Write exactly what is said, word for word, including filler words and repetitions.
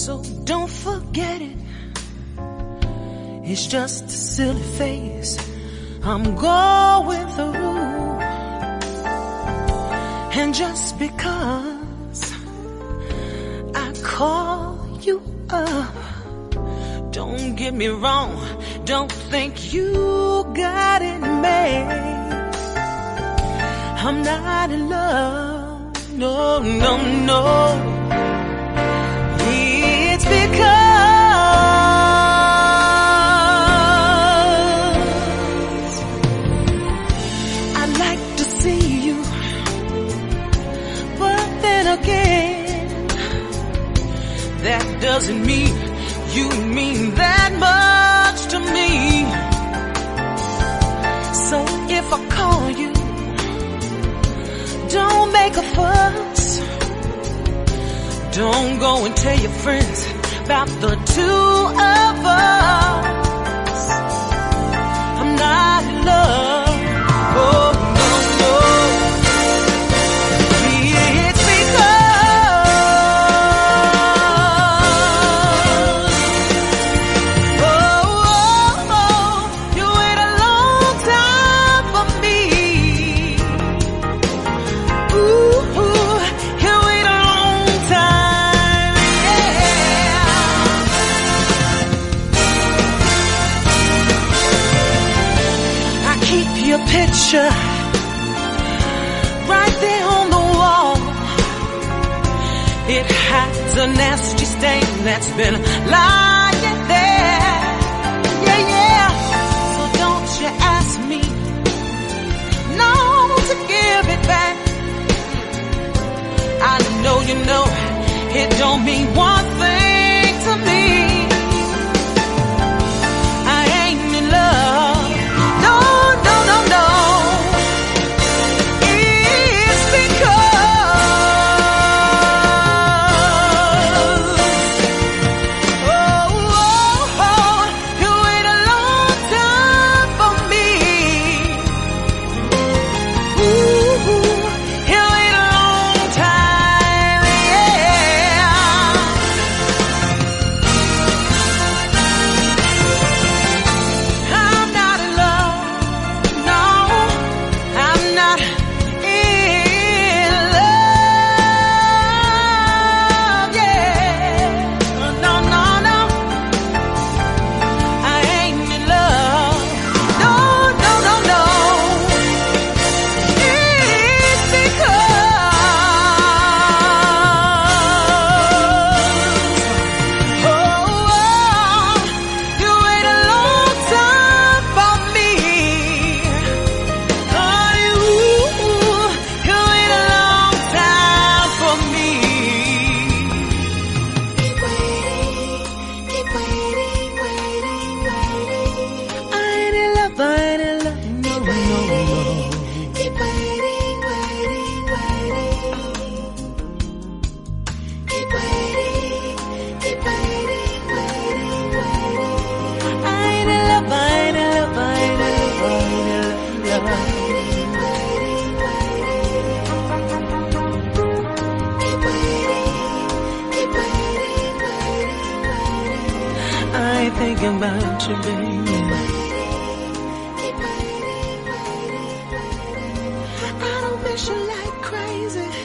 So don't forget it. It's just a silly phase I'm going through. And just because I call you up, don't get me wrong, don't think you got it made. I'm not in love, no, no, no. It's because I like to see you, but then again, that doesn't mean you mean that much to me. So if I call you, don't make a fuss. Don't go and tell your friends about the two of us. I'm not in love. Oh, no, no. It's because oh, oh, oh, you wait a long time for me. Ooh, ooh, you wait a long time, yeah. I keep your picture right there on the wall. It has a nasty stain that's been lying there. Yeah, yeah. So don't you ask me, no, to give it back. I know you know it don't mean one thing to me. I ain't in love. No, no, no, no. It's because oh, oh, oh, you wait a long time for me. Ooh, you wait a long time, yeah. I'm not in love, no, I'm not in love, yeah. No, no, no, I ain't in love. No, no, no, no. It's because oh, oh, you wait a long time for me. Oh, you, you wait a long time for me. Keep waiting, keep waiting, waiting, waiting. I ain't in love, I ain't in love, no, no, no. Keep waiting, waiting, waiting. Keep waiting, keep waiting, waiting, waiting. I ain't in love, I ain't in love, I ain't in love, I ain't in love. Waiting, waiting, waiting. Keep waiting, keep waiting, waiting, waiting. I ain't thinking about you, baby. Keep waiting, waiting, waiting. I don't miss you like crazy.